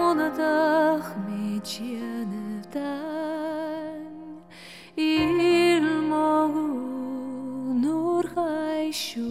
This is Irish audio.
monatach metiene vdan il mogu nur hai shu